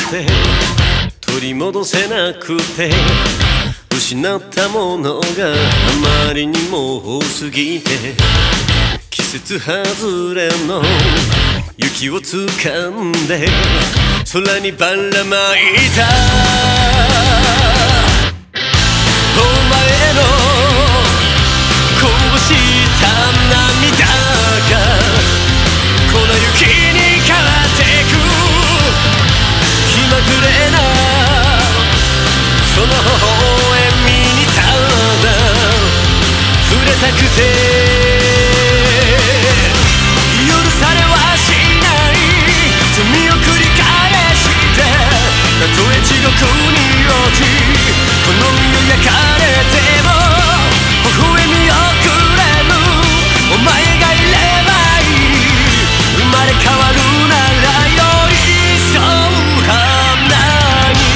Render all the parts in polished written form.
て取り戻せなくて失ったものがあまりにも多すぎて季節外れの雪をつかんで空にばらまいたお前のこぼした涙が粉雪に変わってく気まぐれなその微笑みにただ触れたくて許されはしない罪を繰り返してたとえ地獄に落ちこの身を焼かれても微笑みをくれるお前がいればいい生まれ変わるなら寄り添う花に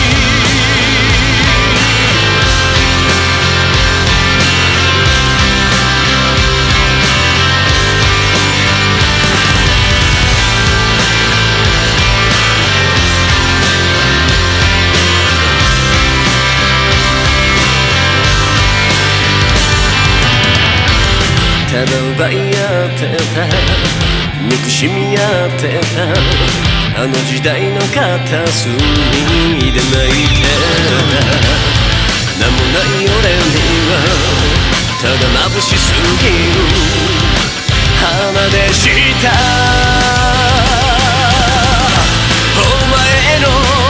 ただ奪い合ってた憎しみ合ってたあの時代の片隅で泣いてた名もない俺にはただ眩しすぎる花でしたお前の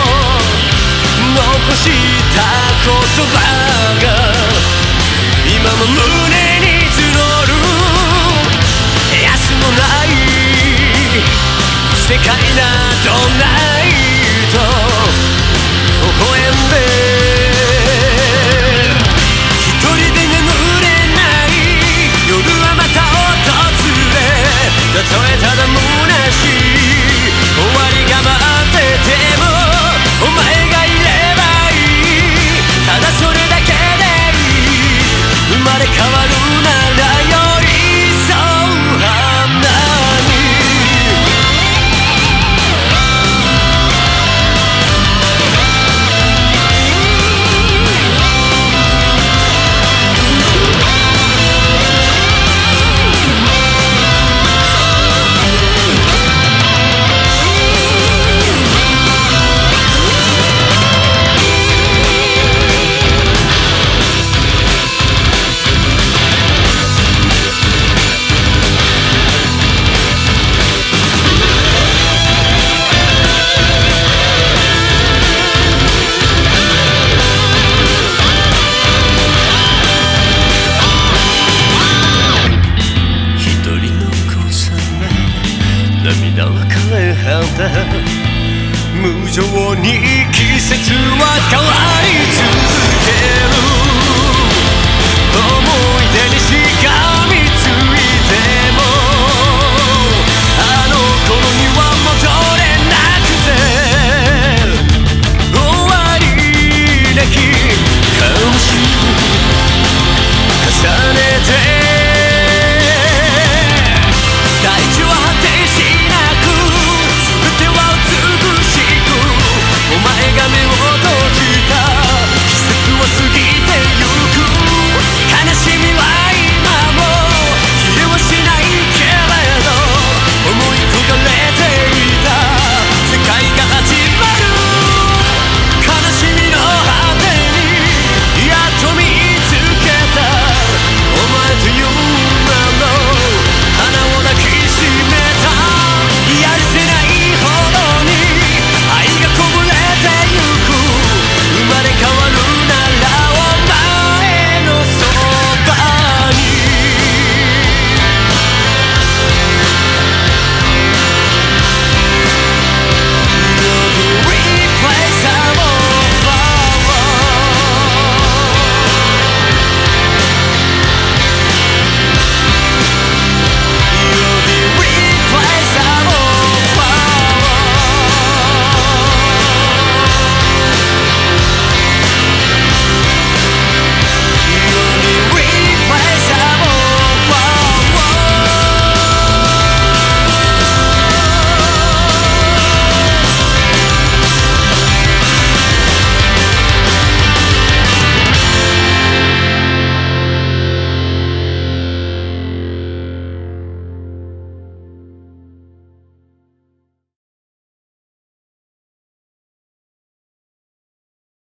残した言葉が今も胸に募る安もない世界などないと微笑んで一人で眠れない夜はまた訪れたとえただ虚しい終わりが待っててもお前がいればいいただそれだけでいい生まれ変わるなら寄り添う花に涙は枯れ果た無情に